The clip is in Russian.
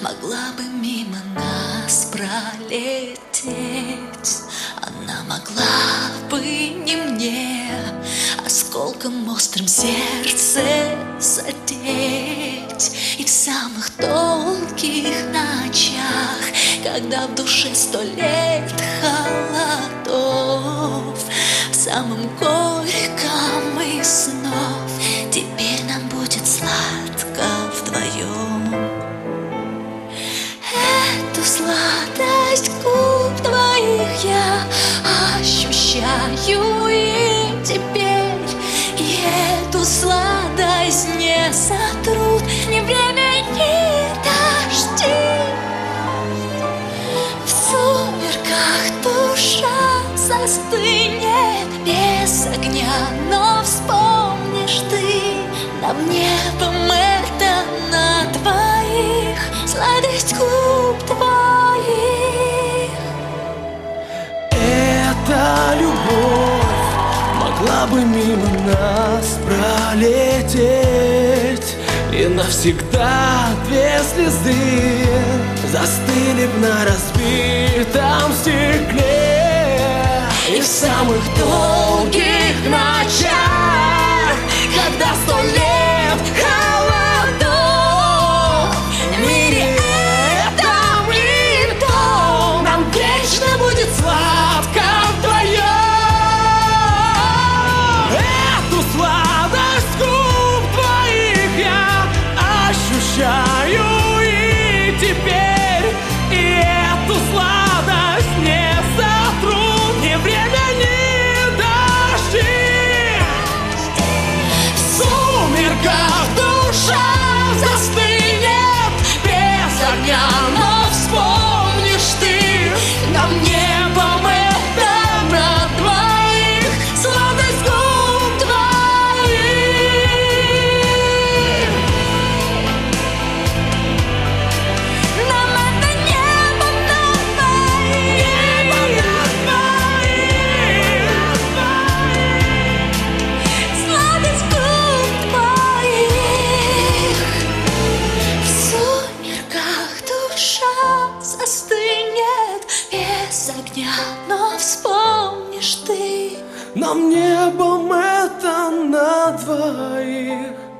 могла бы мимо нас пролететь. Она могла бы не мне осколком острым сердце задеть. И в самых долгих ночах, когда в душе 100 лет холодов, в самом горьком из снов теперь нам будет сладко вдвоем. Эту сладость губ твоих я ощущаю и теперь, и эту сладость не сотрут ни время, ни дожди. В сумерках душа застынет без огня, но вспомнишь ты, нам небом это на двоих, сладость губ твоих. Эта любовь могла бы мимо нас пролететь, и навсегда две слезы застыли б на разбитом стекле. И в самых долгих ночах, когда 100 лет холодов, в мире этом и том нам вечно будет сладко вдвоем. Эту сладость губ твоих я ощущаю и теперь, и эту сладость не сотрут ни время, ни дожди. В сумерках душа застынет без огня, но вспомнишь ты, нам небом это на двоих, сладость губ твоих. Нам это небом на двоих, сладость губ твоих. В сумерках душа застынет без огня, но вспомнишь ты, Нам небом это на двоих.